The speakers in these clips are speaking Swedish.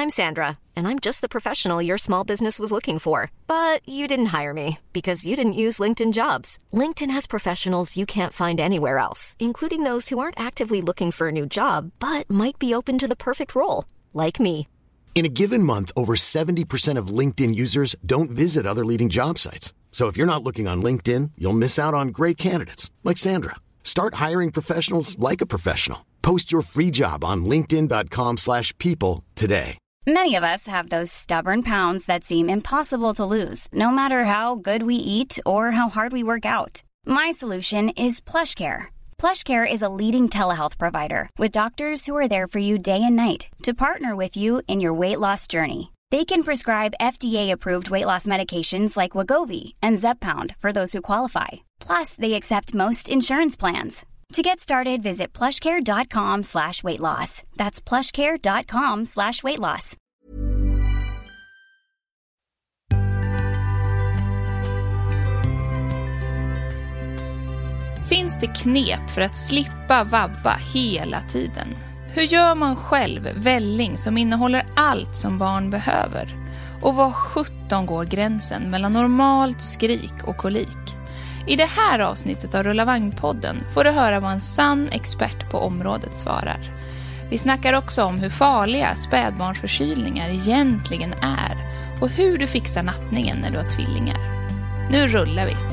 I'm Sandra, and I'm just the professional your small business was looking for. But you didn't hire me because you didn't use LinkedIn Jobs. LinkedIn has professionals you can't find anywhere else, including those who aren't actively looking for a new job, but might be open to the perfect role, like me. In a given month, over 70% of LinkedIn users don't visit other leading job sites. So if you're not looking on LinkedIn, you'll miss out on great candidates like Sandra. Start hiring professionals like a professional. Post your free job on linkedin.com/people today. Many of us have those stubborn pounds that seem impossible to lose, no matter how good we eat or how hard we work out. My solution is PlushCare. PlushCare is a leading telehealth provider with doctors who are there for you day and night to partner with you in your weight loss journey. They can prescribe FDA-approved weight loss medications like Wegovy and Zepbound for those who qualify. Plus, they accept most insurance plans. To get started, visit plushcare.com/weightloss. That's plushcare.com/weightloss. Finns det knep för att slippa vabba hela tiden? Hur gör man själv välling som innehåller allt som barn behöver? Och var 17 går gränsen mellan normalt skrik och kolik? I det här avsnittet av Rulla Vagn-podden får du höra vad en sann expert på området svarar. Vi snackar också om hur farliga spädbarnsförkylningar egentligen är och hur du fixar nattningen när du har tvillingar. Nu rullar vi!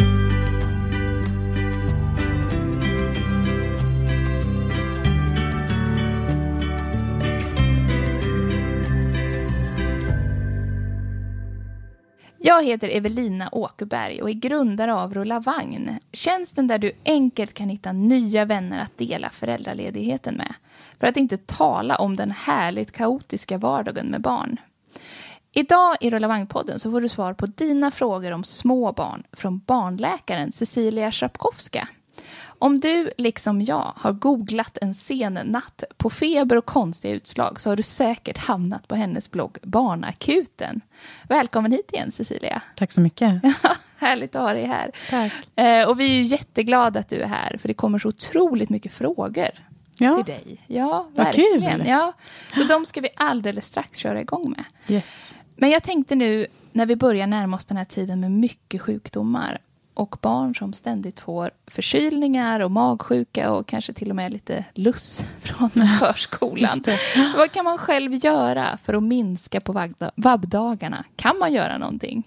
Jag heter Evelina Åkerberg och är grundare av Rulla Vagn. Tjänsten där du enkelt kan hitta nya vänner att dela föräldraledigheten med. För att inte tala om den härligt kaotiska vardagen med barn. Idag i Rulla Vagn-podden så får du svar på dina frågor om små barn från barnläkaren Cecilia Szapkowska. Om du, liksom jag, har googlat en sen natt på feber och konstiga utslag så har du säkert hamnat på hennes blogg Barnakuten. Välkommen hit igen, Cecilia. Tack så mycket. Härligt att ha dig här. Tack. Och vi är ju jätteglada att du är här, för det kommer så otroligt mycket frågor till dig. Ja, verkligen. Kul. Ja, så de ska vi alldeles strax köra igång med. Yes. Men jag tänkte nu, när vi börjar närma oss den här tiden med mycket sjukdomar och barn som ständigt får förkylningar och magsjuka och kanske till och med lite luss från förskolan. Vad kan man själv göra för att minska på vabbdagarna? Kan man göra någonting?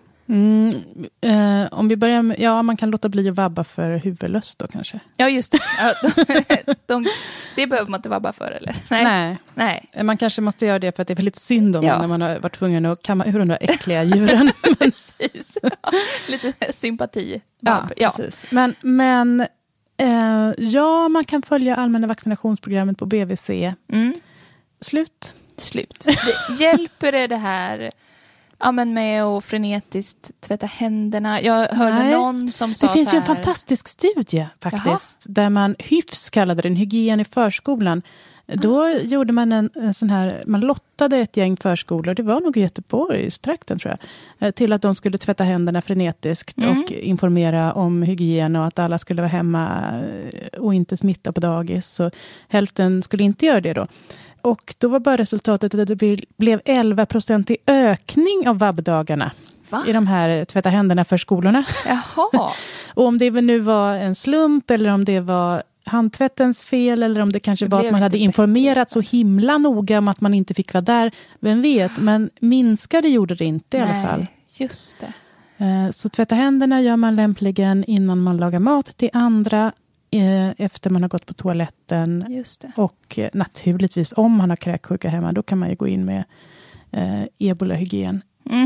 Om vi börjar med, man kan låta bli att vabba för huvudlöst då kanske. Ja, just det. Det behöver man inte vabba för, eller? Nej. Man kanske måste göra det för att det är väldigt synd om när man har varit tvungen att kamma ur de där äckliga djuren. Precis. Ja, lite sympati. Ja, precis. Men man kan följa allmänna vaccinationsprogrammet på BVC. Slut. Hjälper det här... Ja, men med att frenetiskt tvätta händerna. Jag hörde någon som sa det finns så här... ju en fantastisk studie faktiskt. Där man kallade den hygien i förskolan. Då gjorde man en sån här... Man lottade ett gäng förskolor. Det var nog i Göteborgstrakten tror jag. Till att de skulle tvätta händerna frenetiskt. Och informera om hygien. Och att alla skulle vara hemma och inte smitta på dagis. Så hälften skulle inte göra det då. Och då var bara resultatet att det blev 11% i ökning av vabbdagarna. I de här tvätta händerna för skolorna. Jaha. Och om det nu var en slump eller om det var handtvättens fel eller om det kanske var att man hade informerat så himla noga om att man inte fick vara där. Vem vet, men minskade gjorde det inte i alla fall. Just det. Så tvätta händerna gör man lämpligen innan man lagar mat till andra. Efter man har gått på toaletten. Just det. Och naturligtvis om man har kräksjuka hemma, då kan man ju gå in med ebola-hygien.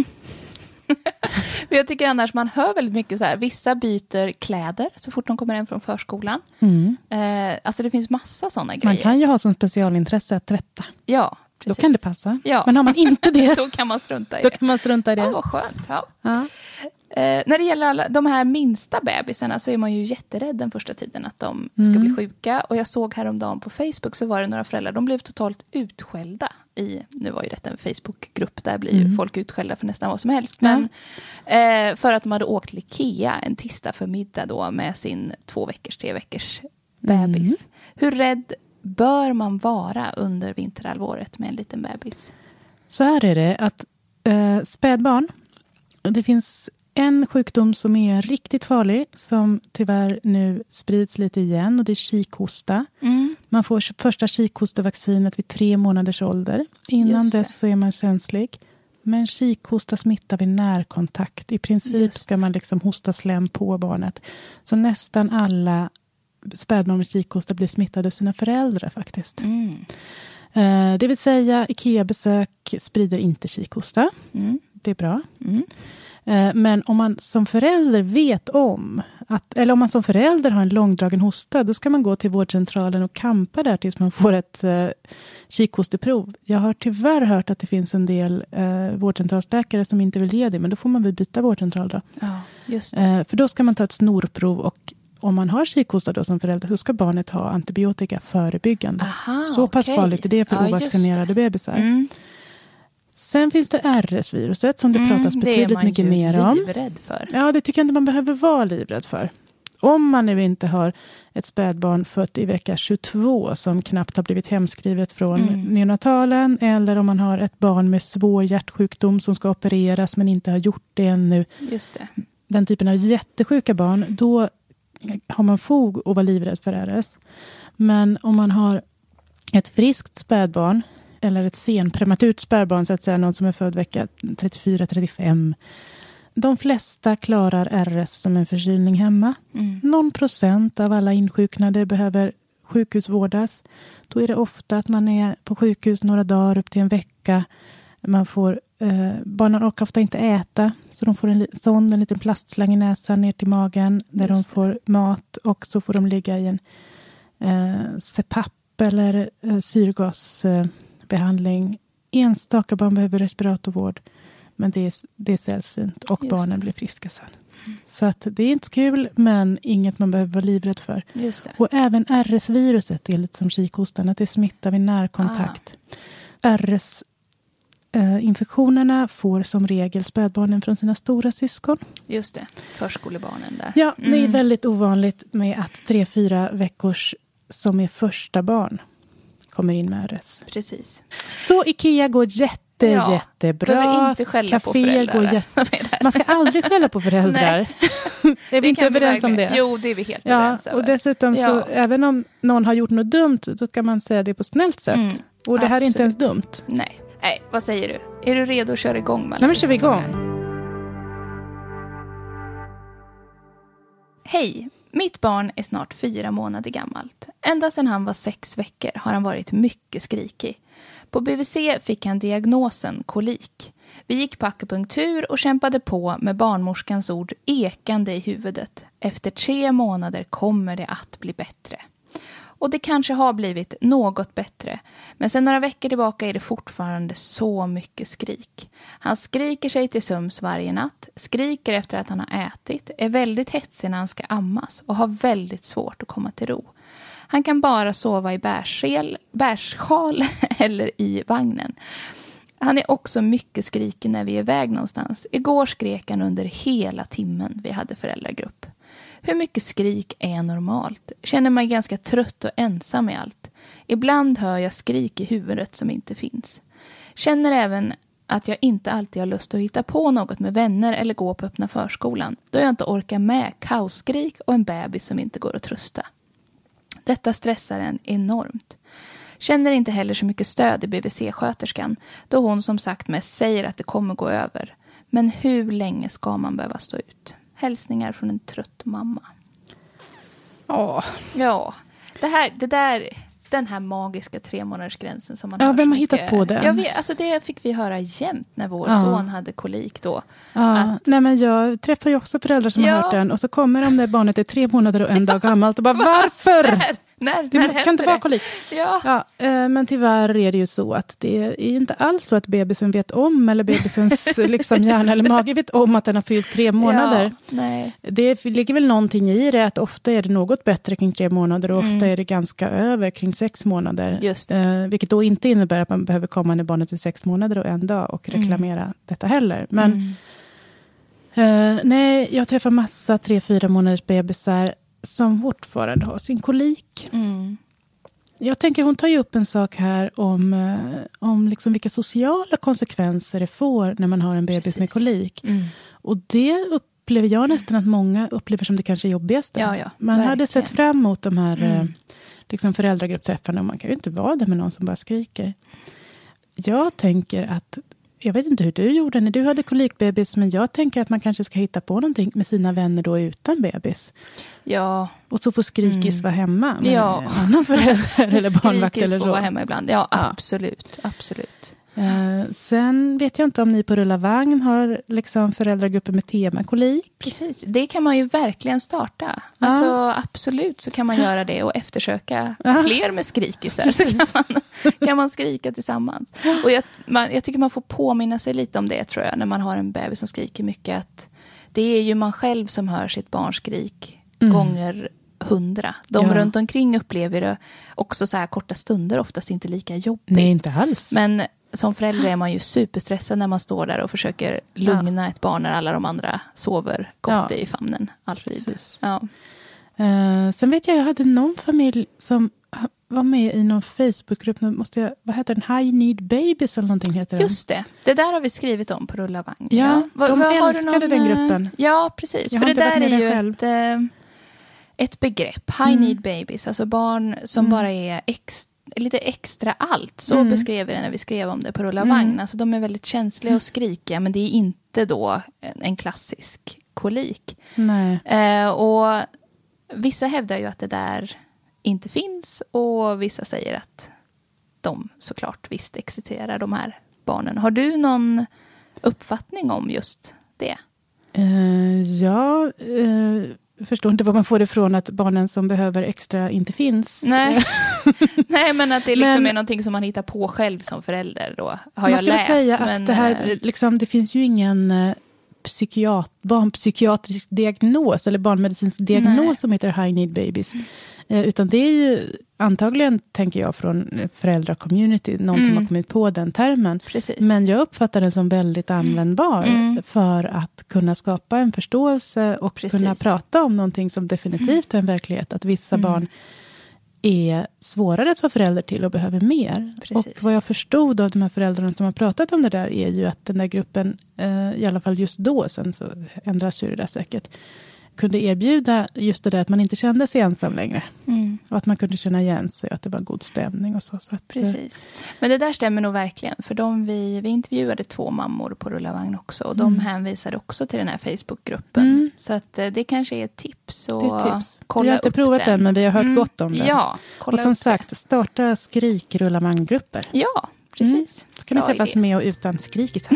Jag tycker annars man hör väldigt mycket så här, vissa byter kläder så fort de kommer hem från förskolan. Alltså det finns massa sådana grejer. Man kan ju ha som specialintresse att tvätta. Ja, precis. Då kan det passa. Ja. Men har man inte det, då kan man strunta i det. Då kan man strunta i det. Ja, vad skönt. Ja. När det gäller de här minsta bebisarna så är man ju jätterädd den första tiden att de ska bli sjuka. Och jag såg häromdagen på Facebook så var det några föräldrar, de blev totalt utskällda nu var ju detta en Facebookgrupp, där blir ju folk utskällda för nästan vad som helst. Men för att de hade åkt till Ikea en tisdag för middag då med sin 2-3 veckors bebis. Hur rädd bör man vara under vinterhalvåret med en liten bebis? Så här är det att spädbarn, det finns en sjukdom som är riktigt farlig som tyvärr nu sprids lite igen och det är kikhosta. Man får första kikhostevaccinet vid 3 månaders ålder. Innan dess så är man känslig. Men kikhosta smittar vid närkontakt. I princip ska man liksom hosta slem på barnet. Så nästan alla spädbarn med kikhosta blir smittade av sina föräldrar faktiskt. Det vill säga IKEA-besök sprider inte kikhosta. Det är bra. Men om man som förälder vet om eller om man som förälder har en långdragen hosta, då ska man gå till vårdcentralen och kampa där tills man får ett kikhosteprov. Jag har tyvärr hört att det finns en del vårdcentralsläkare som inte vill ge det, men då får man väl byta vårdcentral då. Ja, just det. För då ska man ta ett snorprov och om man har kikhosta då som förälder så ska barnet ha antibiotika förebyggande. Aha, så pass farligt är det för ovaccinerade bebisar. Sen finns det RS-viruset som det pratas betydligt mycket mer om. Det är man ju livrädd för. Ja, det tycker jag inte man behöver vara livrädd för. Om man nu inte har ett spädbarn fött i vecka 22 som knappt har blivit hemskrivet från neonatalen, eller om man har ett barn med svår hjärtsjukdom som ska opereras men inte har gjort det ännu. Just det. Den typen av jättesjuka barn, då har man fog att vara livrädd för RS. Men om man har ett friskt spädbarn eller ett senprematurt spädbarn, så att säga någon som är född vecka 34-35. De flesta klarar RS som en förkylning hemma. Någon procent av alla insjuknade behöver sjukhusvårdas. Då är det ofta att man är på sjukhus några dagar upp till en vecka. Barnen orkar ofta inte äta, så de får en liten plastslang i näsan ner till magen där de får mat, och så får de ligga i en CPAP eller syrgasbehandling. Enstaka barn behöver respiratorvård, men det är sällsynt och barnen blir friska sen. Så att det är inte så kul, men inget man behöver vara livrädd för. Just det. Och även RS-viruset är lite som kikhostan, att det smittar vid närkontakt. RS-infektionerna får som regel spädbarnen från sina stora syskon. Just det, förskolebarnen där. Ja, det är väldigt ovanligt med att 3-4 veckors som är första barn kommer in med RS. Precis. Så IKEA går jättebra. Behöver inte skälla på föräldrar. Man ska aldrig skälla på föräldrar. Är vi inte överens om det? Jo, det är vi helt överens över. Och dessutom så, även om någon har gjort något dumt, då kan man säga det på snällt sätt. Och det här är inte ens dumt. Nej, vad säger du? Är du redo att köra igång? Nej, men kör vi igång. Hej, mitt barn är snart 4 månader gammalt. Ända sedan han var 6 veckor har han varit mycket skrikig. På BVC fick han diagnosen kolik. Vi gick på akupunktur och kämpade på med barnmorskans ord ekande i huvudet. Efter 3 månader kommer det att bli bättre. Och det kanske har blivit något bättre. Men sedan några veckor tillbaka är det fortfarande så mycket skrik. Han skriker sig till sömns varje natt. Skriker efter att han har ätit. Är väldigt hetsig när han ska ammas. Och har väldigt svårt att komma till ro. Han kan bara sova i bärssjal eller i vagnen. Han är också mycket skrikig när vi är iväg någonstans. Igår skrek han under hela timmen vi hade föräldragrupp. Hur mycket skrik är normalt? Känner mig ganska trött och ensam i allt. Ibland hör jag skrik i huvudet som inte finns. Känner även att jag inte alltid har lust att hitta på något med vänner eller gå på öppna förskolan. Då jag inte orkar med kaosskrik och en bebis som inte går att trösta. Detta stressar en enormt. Känner inte heller så mycket stöd i BVC-sköterskan, då hon som sagt mest säger att det kommer gå över. Men hur länge ska man behöva stå ut? Hälsningar från en trött mamma. Ja, den här magiska 3-månadersgränsen som man har. Vem har hittat på den? Jag vet, alltså det fick vi höra jämt när vår son hade kolik då. Nej, men jag träffar ju också föräldrar som har hört den, och så kommer de där barnet är 3 månader och 1 dag gammalt och bara, varför? När kan inte vara kolik. Men tyvärr är det ju så att det är inte alls så att bebisen vet om, eller bebisens liksom hjärna eller mage vet om att den har fyllt 3 månader. Nej. Det ligger väl någonting i det, att ofta är det något bättre kring 3 månader och ofta är det ganska över kring 6 månader. Just det. Vilket då inte innebär att man behöver komma när barnet är 6 månader och 1 dag och reklamera detta heller. Men nej, jag träffar massa 3-4 månaders bebisar som fortfarande har sin kolik. Jag tänker, hon tar ju upp en sak här om liksom vilka sociala konsekvenser det får när man har en bebis med kolik. Och det upplever jag nästan att många upplever som det kanske jobbigaste. Ja, man verkligen. hade sett fram emot de här liksom föräldragruppträffarna, och man kan ju inte vara där med någon som bara skriker. Jag tänker att, jag vet inte hur du gjorde när du hade kolikbebis, men jag tänker att man kanske ska hitta på någonting med sina vänner då utan bebis. Ja. Och så får skrikis vara hemma med en annan förälder eller barnvakt eller så. Skrikis får vara hemma ibland, ja. Absolut. Sen vet jag inte om ni på Rulla Vagn har liksom föräldragrupper med tema kolik. Precis, det kan man ju verkligen starta. Alltså absolut så kan man göra det och eftersöka fler med skrikisar. Så kan man skrika tillsammans. Och jag tycker man får påminna sig lite om det, tror jag, när man har en bebis som skriker mycket. Att det är ju man själv som hör sitt barns skrik gånger 100. De runt omkring upplever det också så här korta stunder, oftast inte lika jobbigt. Nej, inte alls. Men som förälder är man ju superstressad när man står där och försöker lugna ett barn när alla de andra sover gott i famnen. Alltid. Ja. Sen vet jag hade någon familj som var med i någon Facebookgrupp. Vad heter den? High Need Babies eller någonting heter den. Just det. Det där har vi skrivit om på Rulla Vagn. Ja, de älskade den gruppen. Ja, precis. För det där är ju ett begrepp. High Need Babies. Alltså barn som bara är lite extra allt. Så beskrev vi det när vi skrev om det på Rulla Vagn. Alltså de är väldigt känsliga och skrikiga, men det är inte då en klassisk kolik. Nej. Och vissa hävdar ju att det där inte finns, och vissa säger att de såklart visst existerar, de här barnen. Har du någon uppfattning om just det? Jag förstår inte vad man får det från att barnen som behöver extra inte finns. Nej, Nej, men att det liksom är någonting som man hittar på själv som förälder då, har jag läst. Säga att det här, liksom, det finns ju ingen barnpsykiatrisk diagnos eller barnmedicinsk diagnos som heter High Need Babies. Utan det är ju antagligen, tänker jag, från föräldracommunity, någon som har kommit på den termen. Precis. Men jag uppfattar den som väldigt användbar för att kunna skapa en förståelse och kunna prata om någonting som definitivt är en verklighet. Att vissa barn är svårare att vara förälder till och behöver mer. Precis. Och vad jag förstod av de här föräldrarna som har pratat om det där är ju att den där gruppen, i alla fall just då, sen så ändras ju det där säkert, kunde erbjuda just det där att man inte kände sig ensam längre. Och att man kunde känna igen sig och att det var god stämning och så. Att, precis. Men det där stämmer nog verkligen. För vi intervjuade 2 mammor på Rulla Vagn också. Och de hänvisade också till den här Facebookgruppen. Så att det kanske är ett tips. Och det är tips. Kolla vi har inte provat den, men vi har hört gott om den. Ja, och som sagt, starta Rulla Vagn-grupper. Ja, precis. Då kan ni träffas med och utan skrikisar.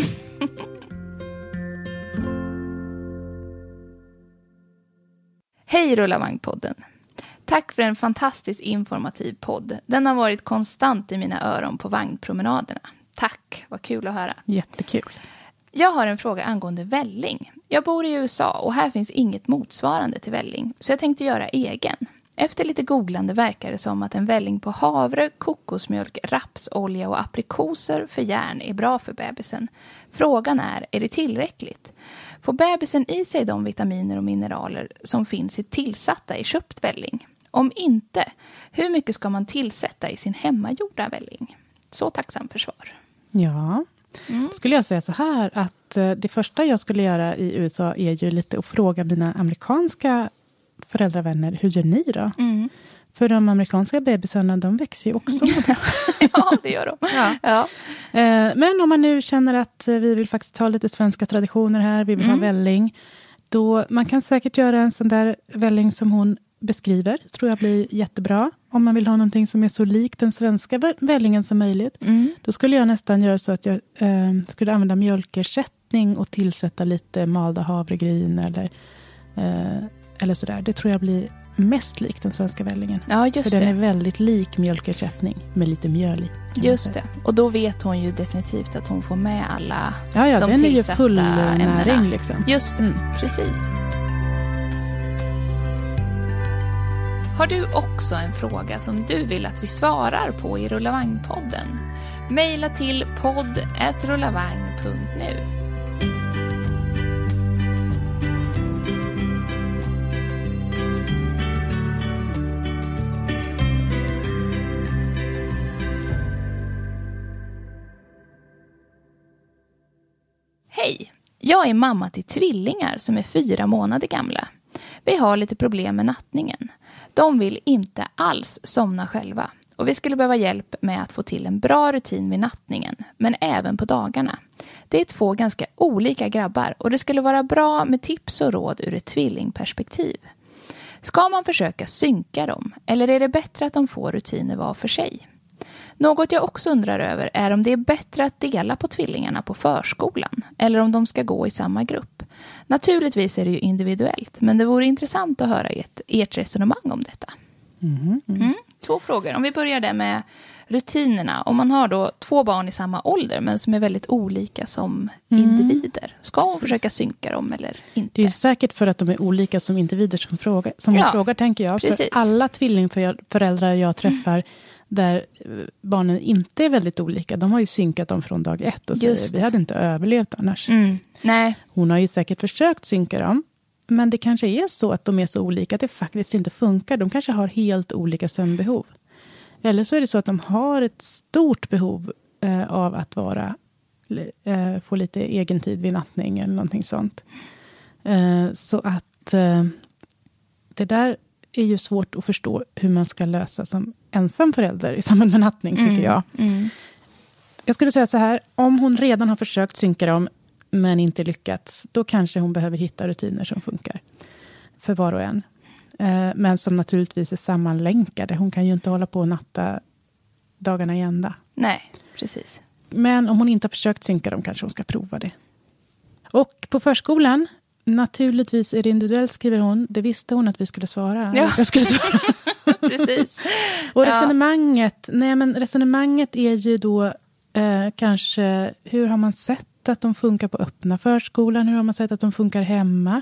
Hej Rulla Vagn-podden. Tack för en fantastiskt informativ podd. Den har varit konstant i mina öron på vagnpromenaderna. Tack, vad kul att höra. Jättekul. Jag har en fråga angående välling. Jag bor i USA och här finns inget motsvarande till välling. Så jag tänkte göra egen. Efter lite googlande verkar det som att en välling på havre, kokosmjölk, rapsolja och aprikoser för järn är bra för bebisen. Frågan är det tillräckligt? Får bebisen i sig de vitaminer och mineraler som finns i tillsatta i köpt välling? Om inte, hur mycket ska man tillsätta i sin hemmagjorda välling? Så tacksam för svar. Ja, skulle jag säga så här att det första jag skulle göra i USA är ju lite att fråga mina amerikanska föräldravänner, hur gör ni då? För de amerikanska bebisarna, de växer ju också. Ja, det gör de. Ja. Men om man nu känner att vi vill faktiskt ta lite svenska traditioner här, vi vill ha välling, då man kan säkert göra en sån där välling som hon beskriver, tror jag blir jättebra. Om man vill ha någonting som är så likt den svenska vällingen som möjligt, då skulle jag nästan göra så att jag skulle använda mjölkersättning och tillsätta lite malda havregryn eller sådär. Det tror jag blir mest likt den svenska vällingen. Ja, just för det. Den är väldigt lik mjölkersättning med lite mjöl i. Just det. Och då vet hon ju definitivt att hon får med alla ja, de den är ju tillsatta full ämnena. näring liksom. Just det, precis. Har du också en fråga som du vill att vi svarar på i Rulla Vagn-podden? Maila till podd@rullavagn.nu. Hej! Jag är mamma till tvillingar som är 4 månader gamla. Vi har lite problem med nattningen. De vill inte alls somna själva. Och vi skulle behöva hjälp med att få till en bra rutin vid nattningen. Men även på dagarna. Det är 2 ganska olika grabbar. Och det skulle vara bra med tips och råd ur ett tvillingperspektiv. Ska man försöka synka dem? Eller är det bättre att de får rutiner var för sig? Något jag också undrar över är om det är bättre att dela på tvillingarna på förskolan. Eller om de ska gå i samma grupp. Naturligtvis är det ju individuellt. Men det vore intressant att höra ert resonemang om detta. 2 frågor. Om vi börjar där med rutinerna. Om man har då 2 barn i samma ålder men som är väldigt olika som individer. Ska hon försöka synka dem eller inte? Det är säkert för att de är olika som individer som frågar tänker jag. Precis. För alla tvillingföräldrar jag träffar där barnen inte är väldigt olika. De har ju synkat dem från dag 1 och säger vi hade inte överlevt annars. Nej. Hon har ju säkert försökt synka dem. Men det kanske är så att de är så olika att det faktiskt inte funkar. De kanske har helt olika sömnbehov. Eller så är det så att de har ett stort behov av att få lite egen tid vid nattning eller någonting sånt. Så att det där är ju svårt att förstå hur man ska lösa som ensam förälder i samband med nattning tycker jag. Jag skulle säga så här, om hon redan har försökt synka dem men inte lyckats, då kanske hon behöver hitta rutiner som funkar för var och en. Men som naturligtvis är sammanlänkade. Hon kan ju inte hålla på och natta dagarna i ända. Nej, precis. Men om hon inte har försökt synka dem kanske hon ska prova det. Och på förskolan, naturligtvis är det individuellt skriver hon. Det visste hon att vi skulle svara. Ja. Jag skulle svara. Precis. Och resonemanget är ju då kanske hur har man sett att de funkar på öppna förskolan? Hur har man sett att de funkar hemma?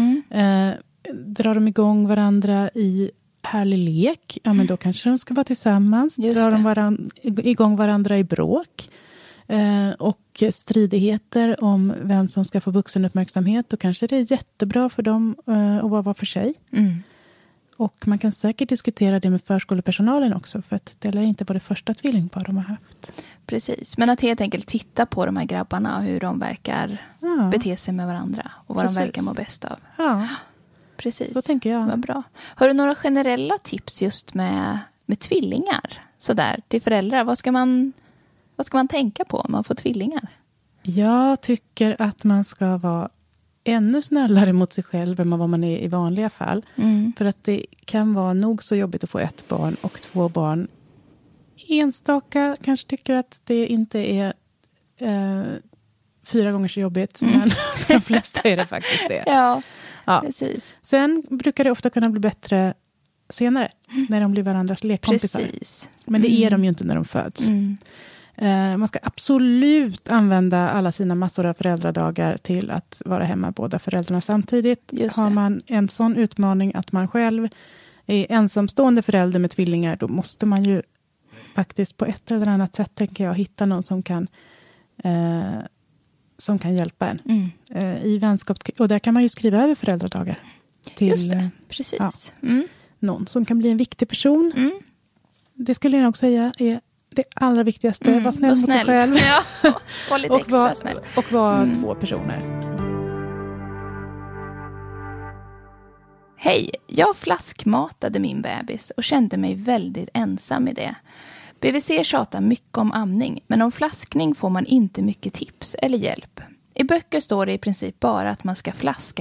Drar de igång varandra i härlig lek? Ja, men då kanske de ska vara tillsammans. Drar de igång varandra i bråk? Och stridigheter om vem som ska få vuxenuppmärksamhet. Då kanske det är jättebra för dem att vara för sig. Och man kan säkert diskutera det med förskolepersonalen också. För att det är inte bara det första tvillingpar de har haft. Precis, men att helt enkelt titta på de här grabbarna och hur de verkar bete sig med varandra. Och vad de verkar må bäst av. Ja, precis. Så tänker jag. Vad bra. Har du några generella tips just med tvillingar? Sådär, till föräldrar. Vad ska man tänka på om man får tvillingar? Jag tycker att man ska vara ännu snällare mot sig själv än vad man är i vanliga fall. För att det kan vara nog så jobbigt att få 1 barn och 2 barn. Enstaka kanske tycker att det inte är 4 gånger så jobbigt. Men för de flesta är det faktiskt det. Ja, precis. Sen brukar det ofta kunna bli bättre senare. När de blir varandras lekkompisar. Precis. Men det är de ju inte när de föds. Man ska absolut använda alla sina massor av föräldradagar till att vara hemma båda föräldrarna samtidigt. Har man en sån utmaning att man själv är ensamstående förälder med tvillingar, då måste man ju faktiskt på ett eller annat sätt, tänker jag, hitta någon som kan hjälpa en. I vänskap, och där kan man ju skriva över föräldradagar. Till, just det, precis. Någon som kan bli en viktig person. Det skulle jag nog säga är det allra viktigaste. Var snäll mot sig själv. Ja, och lite extra snäll. Och vara 2 personer. Hej, jag flaskmatade min bebis och kände mig väldigt ensam i det. BVC tjatar mycket om amning, men om flaskning får man inte mycket tips eller hjälp. I böcker står det i princip bara att man ska flaska.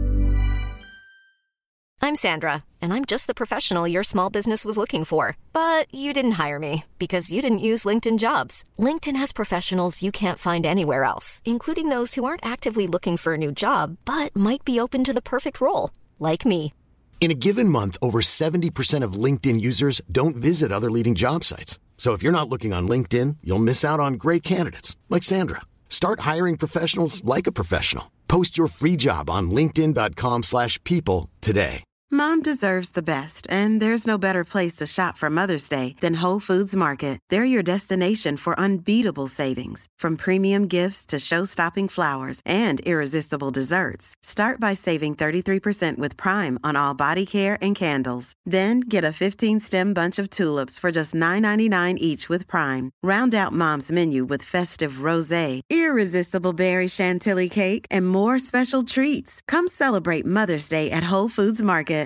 I'm Sandra, and I'm just the professional your small business was looking for. But you didn't hire me because you didn't use LinkedIn Jobs. LinkedIn has professionals you can't find anywhere else, including those who aren't actively looking for a new job, but might be open to the perfect role, like me. In a given month, over 70% of LinkedIn users don't visit other leading job sites. So if you're not looking on LinkedIn, you'll miss out on great candidates like Sandra. Start hiring professionals like a professional. Post your free job on linkedin.com/people today. Mom deserves the best, and there's no better place to shop for Mother's Day than Whole Foods Market. They're your destination for unbeatable savings, from premium gifts to show-stopping flowers and irresistible desserts. Start by saving 33% with Prime on all body care and candles. Then get a 15-stem bunch of tulips for just $9.99 each with Prime. Round out Mom's menu with festive rosé, irresistible berry chantilly cake, and more special treats. Come celebrate Mother's Day at Whole Foods Market.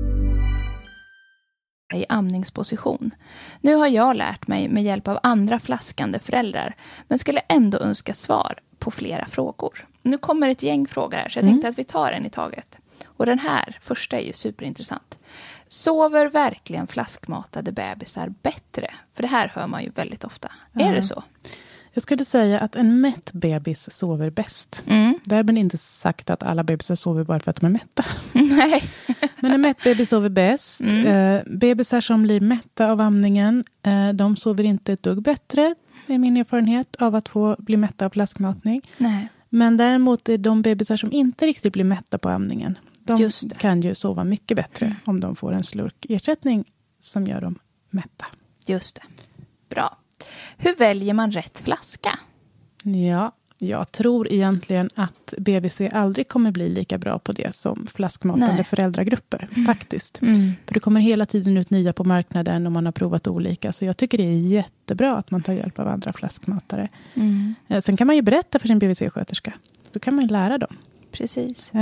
I amningsposition. Nu har jag lärt mig med hjälp av andra flaskande föräldrar, men skulle ändå önska svar på flera frågor. Nu kommer ett gäng frågor här, så jag tänkte att vi tar en i taget. Och den här första är ju superintressant. Sover verkligen flaskmatade bebisar bättre? För det här hör man ju väldigt ofta. Är det så? Jag skulle säga att en mätt bebis sover bäst. Därmed inte sagt att alla bebisar sover bara för att de är mätta. Nej. Men en mätt bebis sover bäst. Bebisar som blir mätta av amningen, de sover inte ett dugg bättre. Det är min erfarenhet av att få bli mätta av flaskmatning. Nej. Men däremot är de bebisar som inte riktigt blir mätta på amningen, de kan ju sova mycket bättre om de får en slurk ersättning som gör dem mätta. Just det. Bra. Hur väljer man rätt flaska? Ja, jag tror egentligen att BVC aldrig kommer bli lika bra på det som flaskmatande föräldragrupper, faktiskt. För det kommer hela tiden ut nya på marknaden och man har provat olika. Så jag tycker det är jättebra att man tar hjälp av andra flaskmatare. Sen kan man ju berätta för sin BVC-sköterska. Då kan man ju lära dem. Precis.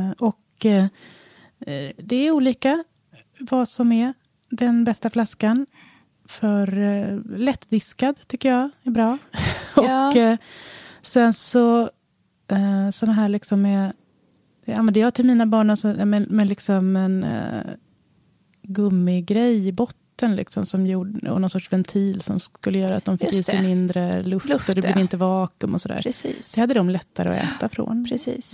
Det är olika vad som är den bästa flaskan. För lättdiskad tycker jag är bra. Ja. Och sen så såna här liksom med, jag använder jag till mina barn alltså, med liksom en gummigrej i botten liksom, som gjorde, och någon sorts ventil som skulle göra att de fick i sig mindre luft och det blev inte vakuum och sådär. Precis. Det hade de lättare att äta från. Precis.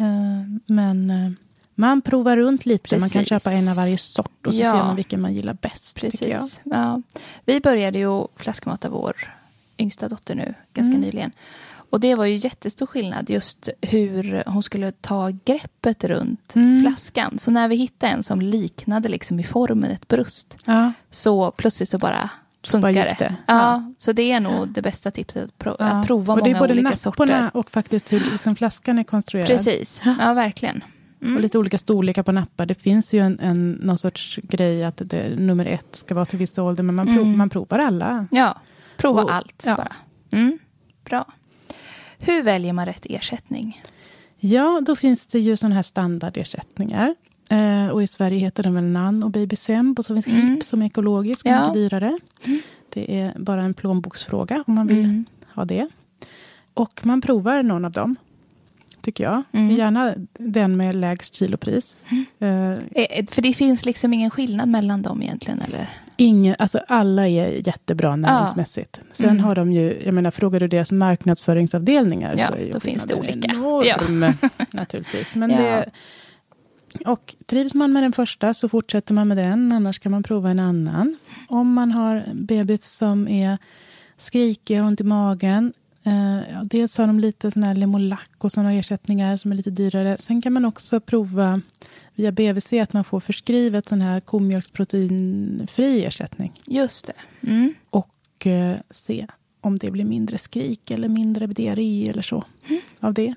Men man provar runt lite. Precis. Man kan köpa en av varje sort och så ser man vilken man gillar bäst. Precis. Ja. Vi började ju flaskmata vår yngsta dotter nu ganska nyligen. Och det var ju jättestor skillnad just hur hon skulle ta greppet runt flaskan. Så när vi hittade en som liknade liksom i formen ett bröst så plötsligt så bara funkar det. Ja, så det är nog det bästa tipset att prova många olika sorter. Och det är både napporna och faktiskt hur liksom flaskan är konstruerad. Precis, ja verkligen. Och lite olika storlekar på nappar. Det finns ju någon sorts grej att nummer 1 ska vara till vissa ålder. Men man provar alla. Ja, prova allt bara. Bra. Hur väljer man rätt ersättning? Ja, då finns det ju sådana här standardersättningar. Och i Sverige heter den väl NAN och BabySemb. Och så finns HIP som är ekologisk och mycket dyrare. Det är bara en plånboksfråga om man vill ha det. Och man provar någon av dem. Tycker jag. Gärna den med lägst kilopris. För det finns liksom ingen skillnad mellan dem egentligen, eller? Alltså alla är jättebra näringsmässigt. Sen har de ju, jag menar, frågar du deras marknadsföringsavdelningar så är ju då finns det olika. Enorm, naturligtvis. Men och trivs man med den första så fortsätter man med den. Annars kan man prova en annan. Om man har bebis som är skrikiga och ont i magen. Dels har de lite sån här Lemolac och sådana ersättningar som är lite dyrare. Sen kan man också prova via BVC att man får förskrivet sån här komjölksproteinfri ersättning. Just det. Och se om det blir mindre skrik eller mindre diarré eller så av det.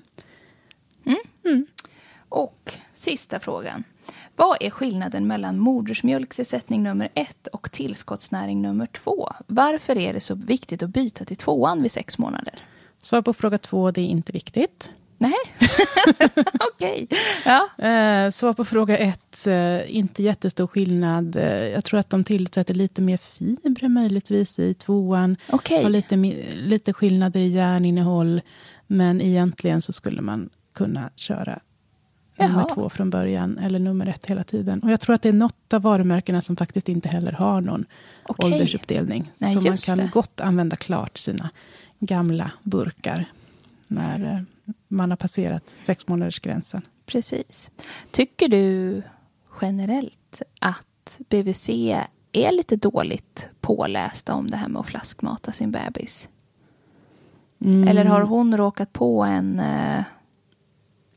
Och sista frågan. Vad är skillnaden mellan modersmjölksersättning nummer 1 och tillskottsnäring nummer 2? Varför är det så viktigt att byta till 2:an vid 6 månader? Svar på fråga 2, det är inte viktigt. Nej, okej. Ja. Svar på fråga 1, inte jättestor skillnad. Jag tror att de tillsätter lite mer fibrer möjligtvis i 2:an. Okay. Har lite skillnader i järninnehåll. Men egentligen så skulle man kunna köra nummer 2 från början eller nummer 1 hela tiden. Och jag tror att det är något av varumärkena som faktiskt inte heller har någon åldersuppdelning. Nej, så man kan gott använda klart sina gamla burkar när man har passerat 6-månadersgränsen. Precis. Tycker du generellt att BVC är lite dåligt pålästa om det här med att flaskmata sin bebis? Eller har hon råkat på en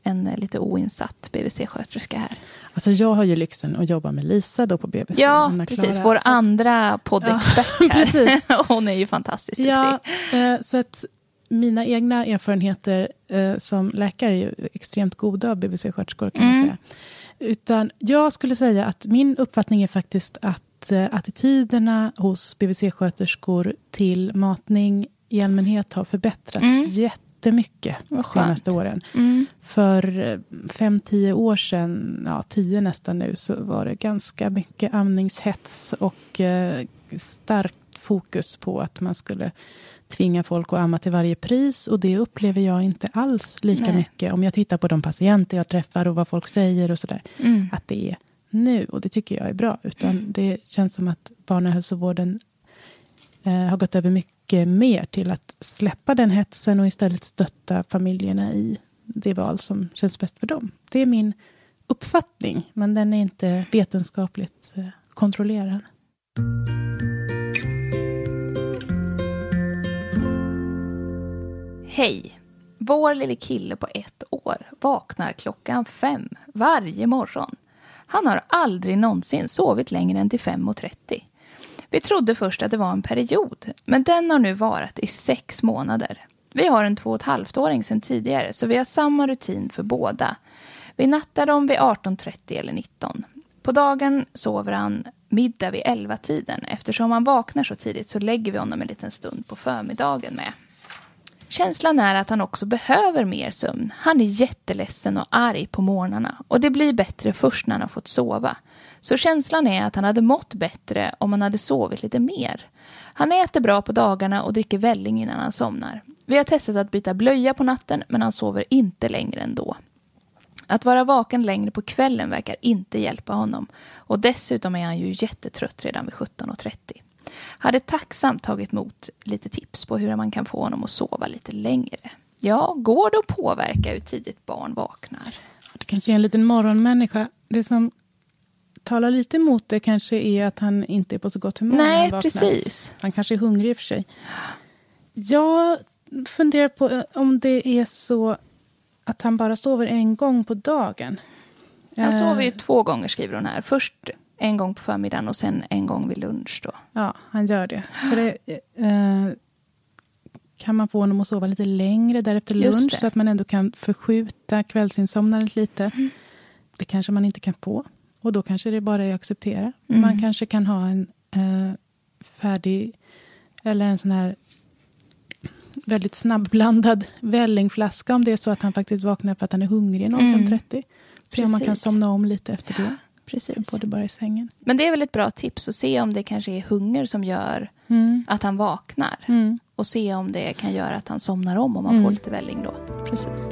en lite oinsatt BVC-sköterska här. Alltså jag har ju lyxen att jobba med Lisa då på BBC. Ja, precis. Vår andra poddexpert här. Precis. Hon är ju fantastiskt duktig. Ja, så att mina egna erfarenheter som läkare är ju extremt goda av BVC-sköterskor kan man säga. Utan jag skulle säga att min uppfattning är faktiskt att attityderna hos BVC-sköterskor till matning i allmänhet har förbättrats jättemycket de senaste åren. För 5-10 år sedan, 10 nästan nu, så var det ganska mycket amningshets och starkt fokus på att man skulle tvinga folk att amma till varje pris, och det upplever jag inte alls lika mycket om jag tittar på de patienter jag träffar och vad folk säger och sådär. Att det är nu, och det tycker jag är bra. Utan det känns som att barnhälsovården har gått över mycket mer till att släppa den hetsen och istället stötta familjerna i det val som känns bäst för dem. Det är min uppfattning, men den är inte vetenskapligt kontrollerad. Hej! Vår lille kille på 1 år vaknar 5:00 varje morgon. Han har aldrig någonsin sovit längre än till 5:30. Vi trodde först att det var en period, men den har nu varat i 6 månader. Vi har en 2,5-åring sedan tidigare, så vi har samma rutin för båda. Vi nattar dem vid 18:30 eller 19. På dagen sover han middag vid 11-tiden. Eftersom han vaknar så tidigt så lägger vi honom en liten stund på förmiddagen med. Känslan är att han också behöver mer sömn. Han är jätteledsen och arg på morgnarna. Och det blir bättre först när han har fått sova. Så känslan är att han hade mått bättre om han hade sovit lite mer. Han äter bra på dagarna och dricker välling innan han somnar. Vi har testat att byta blöja på natten, men han sover inte längre ändå. Att vara vaken längre på kvällen verkar inte hjälpa honom. Och dessutom är han ju jättetrött redan vid 17:30. Hade tacksamt tagit emot lite tips på hur man kan få honom att sova lite längre. Ja, går det att påverka hur tidigt barn vaknar? Det kanske är en liten morgonmänniska. Det som talar lite emot det kanske är att han inte är på så gott humör. Nej, precis. Han kanske är hungrig i och för sig. Jag funderar på om det är så att han bara sover en gång på dagen. Han sover ju 2 gånger, skriver hon här. Först en gång på förmiddagen och sen en gång vid lunch då. Ja, han gör det. För det kan man få honom att sova lite längre därefter lunch, så att man ändå kan förskjuta kvällsinsomnandet lite. Det kanske man inte kan få. Och då kanske det bara är att acceptera. Man kanske kan ha en färdig eller en sån här väldigt snabbblandad vällingflaska om det är så att han faktiskt vaknar för att han är hungrig 18:30. Så man kan somna om lite efter det. Precis. På det bara i sängen. Men det är väl ett bra tips att se om det kanske är hunger som gör att han vaknar. Och se om det kan göra att han somnar om man får lite välling då. Precis.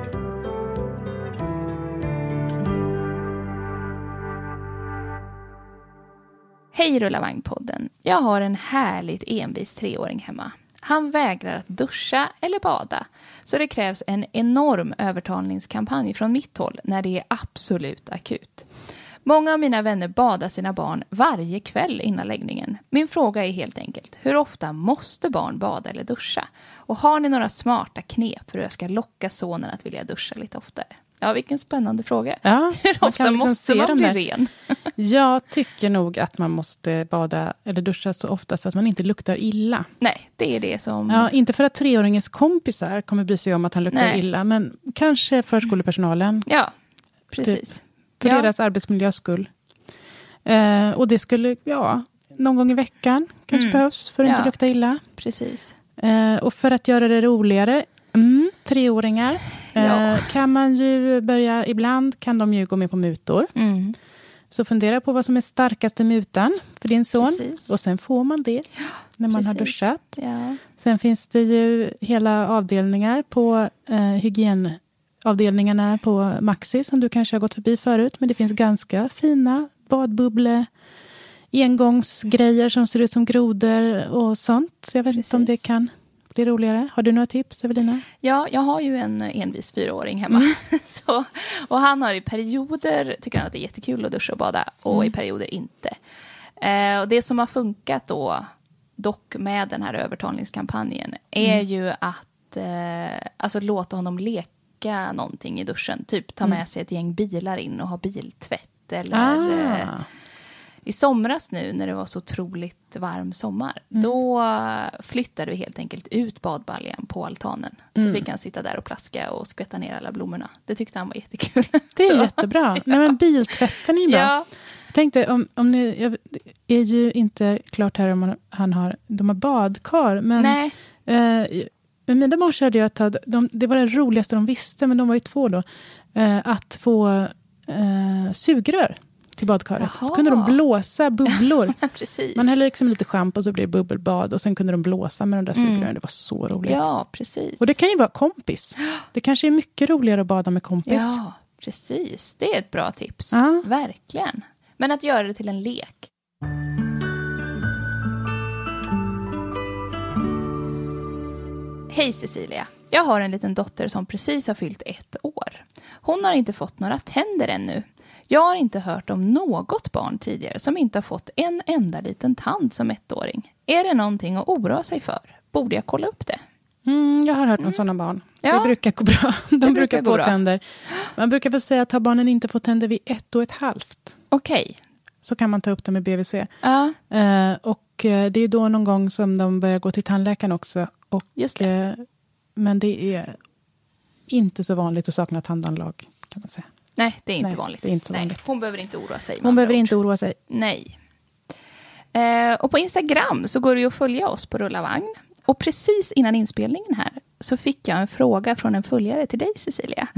Hej Rullavagnpodden. Jag har en härligt envis 3-åring hemma. Han vägrar att duscha eller bada. Så det krävs en enorm övertalningskampanj från mitt håll när det är absolut akut. Många av mina vänner badar sina barn varje kväll innan läggningen. Min fråga är helt enkelt, hur ofta måste barn bada eller duscha? Och har ni några smarta knep för hur jag ska locka sonen att vilja duscha lite oftare? Ja, vilken spännande fråga. Ja, hur ofta måste man bli ren? Jag tycker nog att man måste bada eller duscha så ofta så att man inte luktar illa. Nej, det är det som... Ja, inte för att 3-åringens kompisar kommer bry sig om att han luktar illa, men kanske förskolepersonalen. Ja, precis. Typ, för deras arbetsmiljös skull. Och det skulle, någon gång i veckan kanske behövs för att inte lukta illa. Precis. Och för att göra det roligare, 3-åringar kan man ju börja, ibland kan de ju gå med på mutor. Så fundera på vad som är starkaste mutan för din son. Precis. Och sen får man det när man har duschat. Ja. Sen finns det ju hela avdelningar på hygienavdelningarna på Maxi som du kanske har gått förbi förut. Men det finns ganska fina badbubble, engångsgrejer som ser ut som grodor och sånt. Så jag vet inte om det kan bli roligare. Har du några tips, Evelina? Ja, jag har ju en envis 4-åring hemma. Och han har i perioder, tycker han att det är jättekul att duscha och bada. Och i perioder inte. Och det som har funkat då, dock med den här övertalningskampanjen, är ju att alltså låta honom dricka någonting i duschen. Typ ta med sig ett gäng bilar in och ha biltvätt. Eller i somras nu när det var så otroligt varm sommar. Då flyttade vi helt enkelt ut badbaljan på altanen. Så fick han sitta där och plaska och skvätta ner alla blommorna. Det tyckte han var jättekul. Det är jättebra. Nej, men biltvätten är ju bra. Ja. Jag tänkte, om ni, jag är ju inte klart här om de har badkar. Men Nej. Med mina morse hade jag tagit, det var det roligaste de visste, men de var ju 2 då. Att få sugrör till badkaret. Jaha. Så kunde de blåsa bubblor. Precis. Man häller liksom lite schampo och så blir det bubbelbad. Och sen kunde de blåsa med de där sugrören. Det var så roligt. Ja, precis. Och det kan ju vara kompis. Det kanske är mycket roligare att bada med kompis. Ja, precis. Det är ett bra tips. Ja. Verkligen. Men att göra det till en lek. Hej Cecilia. Jag har en liten dotter som precis har fyllt 1 år. Hon har inte fått några tänder ännu. Jag har inte hört om något barn tidigare som inte har fått en enda liten tand som 1-åring. Är det någonting att oroa sig för? Borde jag kolla upp det? Jag har hört om sådana barn. Ja. Det brukar gå bra. De brukar gå få bra. tänder. Man brukar väl säga att har barnen inte fått tänder vid 1 1/2. Okej. Så kan man ta upp det med BVC. Ja, Och det är då någon gång som de börjar gå till tandläkaren också. Och, just det. Men det är inte så vanligt att sakna tandanlag, kan man säga. Nej, det är inte Nej, vanligt. det är inte så Nej, vanligt. hon behöver inte oroa sig. Hon behöver inte oroa sig. Nej. Och på Instagram så går det ju att följa oss på Rulla Vagn. Och precis innan inspelningen här så fick jag en fråga från en följare till dig, Cecilia.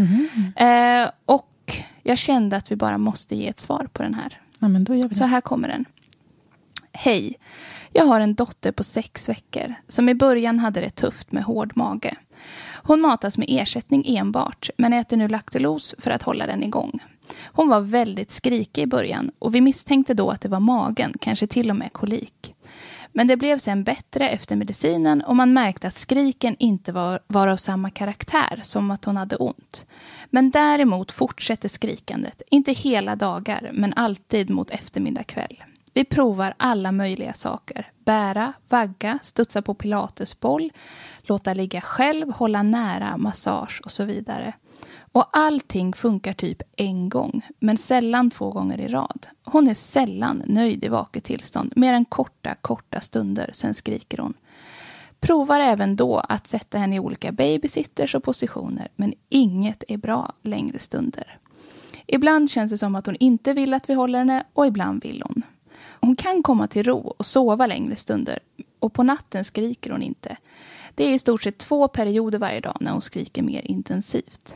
Och jag kände att vi bara måste ge ett svar på den här. Ja, men då gör vi Så här kommer den. Hej, jag har en dotter på 6 veckor som i början hade det tufft med hård mage. Hon matas med ersättning enbart men äter nu laktolos för att hålla den igång. Hon var väldigt skrikig i början och vi misstänkte då att det var magen, kanske till och med kolik. Men det blev sen bättre efter medicinen och man märkte att skriken inte var av samma karaktär som att hon hade ont. Men däremot fortsätter skrikandet, inte hela dagar men alltid mot eftermiddag kväll. Vi provar alla möjliga saker. Bära, vagga, studsa på pilatesboll, låta ligga själv, hålla nära, massage och så vidare. Och allting funkar typ en gång, men sällan 2 gånger i rad. Hon är sällan nöjd i vaket tillstånd, mer än korta stunder, sen skriker hon. Provar även då att sätta henne i olika babysitters och positioner, men inget är bra längre stunder. Ibland känns det som att hon inte vill att vi håller henne och ibland vill hon. Hon kan komma till ro och sova längre stunder och på natten skriker hon inte. Det är i stort sett 2 perioder varje dag när hon skriker mer intensivt.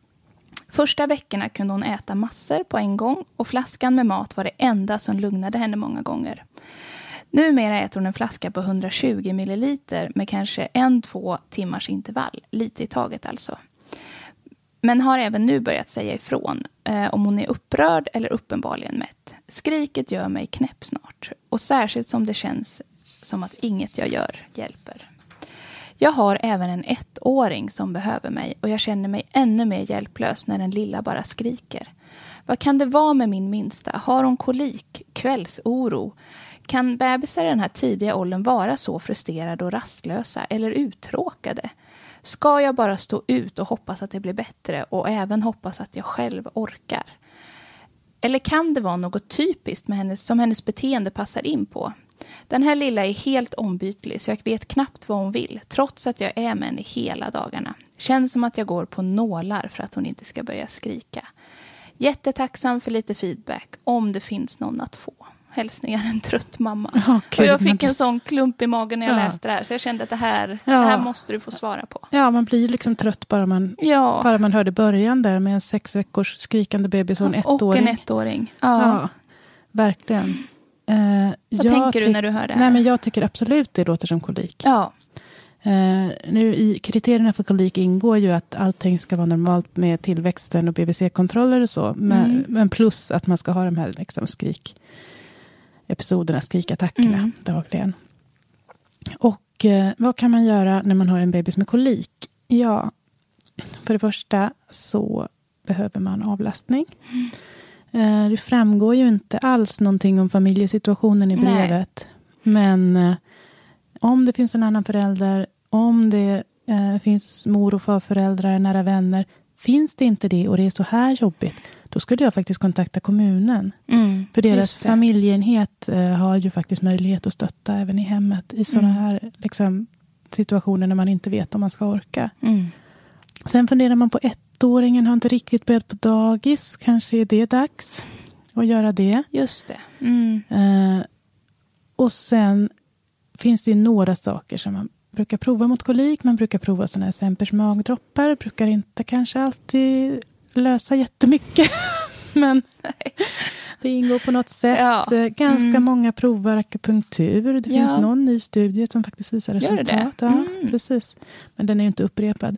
Första veckorna kunde hon äta massor på en gång och flaskan med mat var det enda som lugnade henne många gånger. Numera äter hon en flaska på 120 ml med kanske 1-2 timmars intervall, lite i taget alltså. Men har även nu börjat säga ifrån om hon är upprörd eller uppenbarligen mätt. Skriket gör mig knäpp snart och särskilt som det känns som att inget jag gör hjälper. Jag har även en 1-åring som behöver mig och jag känner mig ännu mer hjälplös när den lilla bara skriker. Vad kan det vara med min minsta? Har hon kolik? Kvällsoro? Kan bebisar i den här tidiga åldern vara så frustrerade och rastlösa eller uttråkade? Ska jag bara stå ut och hoppas att det blir bättre och även hoppas att jag själv orkar? Eller kan det vara något typiskt med hennes, som hennes beteende passar in på? Den här lilla är helt ombytlig så jag vet knappt vad hon vill trots att jag är med henne hela dagarna. Känns som att jag går på nålar för att hon inte ska börja skrika. Jättetacksam för lite feedback om det finns någon att få. Hälsningar en trött mamma. Och jag fick en sån klump i magen när jag läste det här. Så jag kände att det här måste du få svara på. Ja, man blir liksom trött bara man hörde början där med en 6 veckors skrikande bebis och en 1-åring. Och en 1-åring. Ja, verkligen. Vad tänker du när du hör det här? Nej, men jag tycker absolut det låter som kolik. Ja. Nu i kriterierna för kolik ingår ju att allting ska vara normalt med tillväxten och BVC-kontroller och så. Men plus att man ska ha de här liksom skrikattackerna dagligen. Och vad kan man göra när man har en bebis med kolik? Ja, för det första så behöver man avlastning. Det framgår ju inte alls någonting om familjesituationen i brevet. Nej. Men om det finns en annan förälder, om det finns mor- och farföräldrar, nära vänner, finns det inte det och det är så här jobbigt, då skulle jag faktiskt kontakta kommunen. För deras familjeenhet har ju faktiskt möjlighet att stötta även i hemmet i sådana här liksom, situationer när man inte vet om man ska orka. Sen funderar man på 1-åringen har inte riktigt börjat på dagis. Kanske är det dags att göra det. Just det. Och sen finns det ju några saker som man brukar prova mot kolik. Man brukar prova sådana här Sempers magdroppar. Brukar inte kanske alltid lösa jättemycket. Men det ingår på något sätt. Ja. Ganska många provar akupunktur. Det finns någon ny studie som faktiskt visar resultat. Gör det? Ja, precis. Men den är ju inte upprepad.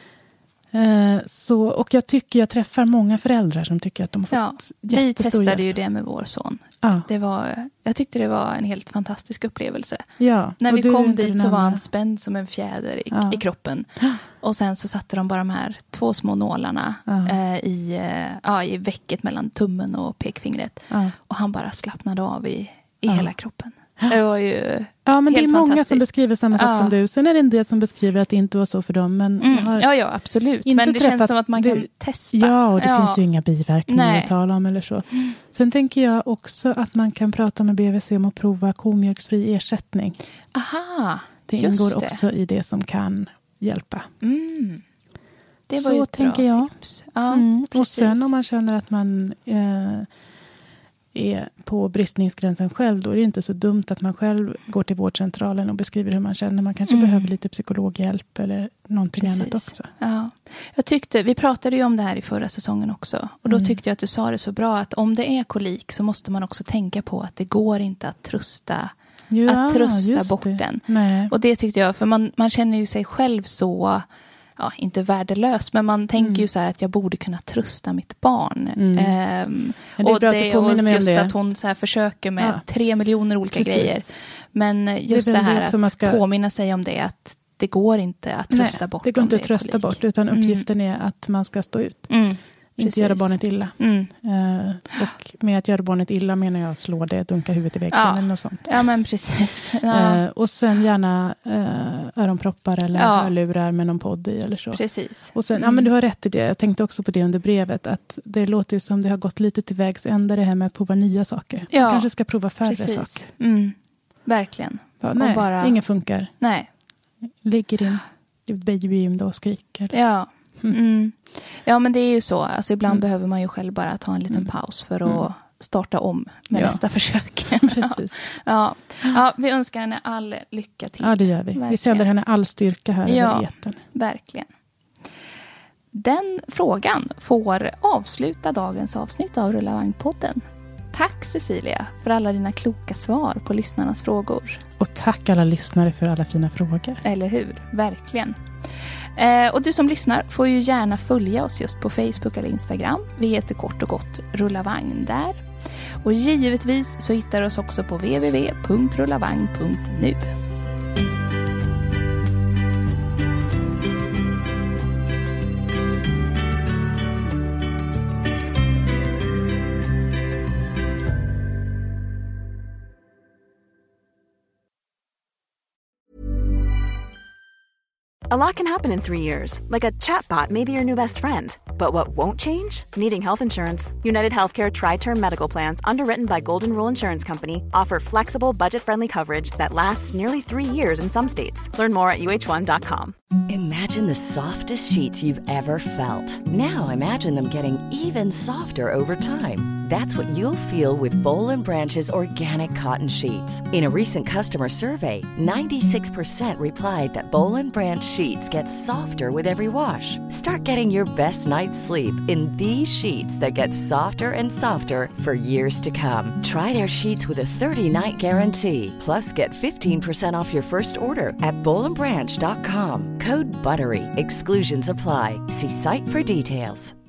Och jag tycker jag träffar många föräldrar som tycker att de har fått jättestor hjälp. Vi testade ju det med vår son. Jag tyckte det var en helt fantastisk upplevelse. När vi kom dit så var han spänd som en fjäder i kroppen. Och sen så satte de bara de här 2 små nålarna i väcket mellan tummen och pekfingret. Och han bara slappnade av i hela kroppen. Det var ju men det är många som beskriver samma sak som du. Sen är det en del som beskriver att det inte var så för dem. Men absolut. Men det känns som att man kan testa. Ja, och det finns ju inga biverkningar att tala om eller så. Sen tänker jag också att man kan prata med BVC om att prova komjölksfri ersättning. Aha, det ingår också i det som kan hjälpa. Det var ju ett bra tips. Och sen om man känner att man är på bristningsgränsen själv, då är det inte så dumt att man själv går till vårdcentralen och beskriver hur man känner. Man kanske behöver lite psykologhjälp eller någonting annat också. Ja. Vi pratade ju om det här i förra säsongen också. Och då tyckte jag att du sa det så bra att om det är kolik så måste man också tänka på att det går inte att trösta bort den. Nej. Och det tyckte jag, för man känner ju sig själv så... inte värdelös, men man tänker ju så här att jag borde kunna trösta mitt barn. Och det är just att hon så här försöker med 3 miljoner olika grejer. Men just det här att påminna sig om det, att det går inte att trösta bort. Det går inte att trösta bort, utan uppgiften är att man ska stå ut. Inte göra barnet illa. Och med att göra barnet illa menar jag slå det, dunka huvudet i väggen eller något sånt. Ja, men precis. Och sen gärna öronproppar eller hörlurar med någon podd i eller så. Precis. Och sen, men du har rätt i det. Jag tänkte också på det under brevet, att det låter som det har gått lite till vägs ända det här med att prova nya saker. Ja, man kanske ska prova färre saker. Verkligen. Nej, inget funkar. Nej. Ligger din baby då och skriker. Ja. Ja, men det är ju så. Alltså, ibland behöver man ju själv bara ta en liten paus för att starta om med nästa försök. Precis. Ja, vi önskar henne all lycka till. Ja, det gör vi. Verkligen. Vi sänder henne all styrka här över etern. Verkligen. Den frågan får avsluta dagens avsnitt av Rulla Vagn-podden. Tack Cecilia för alla dina kloka svar på lyssnarnas frågor. Och tack alla lyssnare för alla fina frågor. Eller hur? Verkligen. Och du som lyssnar får ju gärna följa oss just på Facebook eller Instagram. Vi heter kort och gott Rulla Vagn där. Och givetvis så hittar du oss också på www.rullavagn.nu. A lot can happen in 3 years, like a chatbot may be your new best friend. But what won't change? Needing health insurance. United Healthcare Tri-Term Medical Plans, underwritten by Golden Rule Insurance Company, offer flexible, budget-friendly coverage that lasts nearly 3 years in some states. Learn more at uh1.com. Imagine the softest sheets you've ever felt. Now imagine them getting even softer over time. That's what you'll feel with Boll & Branch's organic cotton sheets. In a recent customer survey, 96% replied that Boll & Branch sheets get softer with every wash. Start getting your best night's sleep in these sheets that get softer and softer for years to come. Try their sheets with a 30-night guarantee. Plus, get 15% off your first order at bollandbranch.com. Code BUTTERY. Exclusions apply. See site for details.